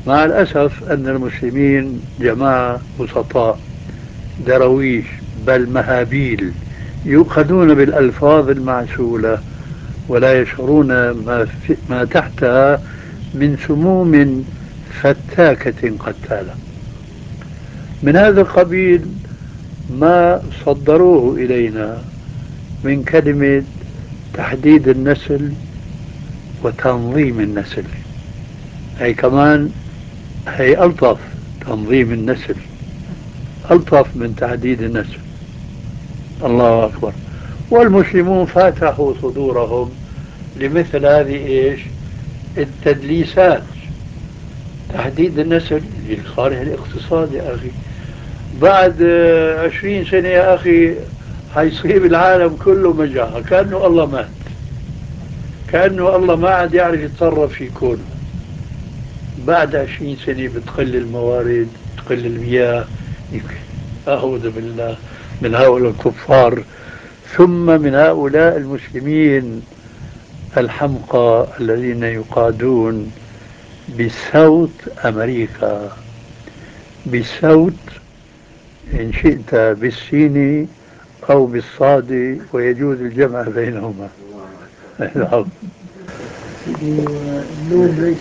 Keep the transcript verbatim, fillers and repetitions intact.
مع الأسف أن المسلمين جماعة بسطاء، درويش، بل مهابيل، يؤخذون بالألفاظ المعسولة ولا يشعرون ما, في ما تحتها من سموم فتاكة قتالة. من هذا القبيل ما صدروه إلينا من كلمة تحديد النسل وتنظيم النسل. هي كمان هي ألطف. تنظيم النسل ألطف من تحديد النسل. الله أكبر. والمسلمون فتحوا صدورهم لمثل هذه إيش التدليسات. تحديد النسل لصالح الاقتصاد يا أخي. بعد عشرين سنة يا أخي حيصيب العالم كله مجاعة، كأنه الله مات، كأنه الله ما عاد يعرف يتصرف في كونه. بعد عشرين سنة بتقل الموارد، بتقل المياه. أعوذ بالله من هؤلاء الكفار، ثم من هؤلاء المسلمين الحمقى الذين يقادون بصوت أمريكا، بصوت إن شئت بالسين أو بالصاد ويجوز الجمع بينهما. سيدي، اللوم ليس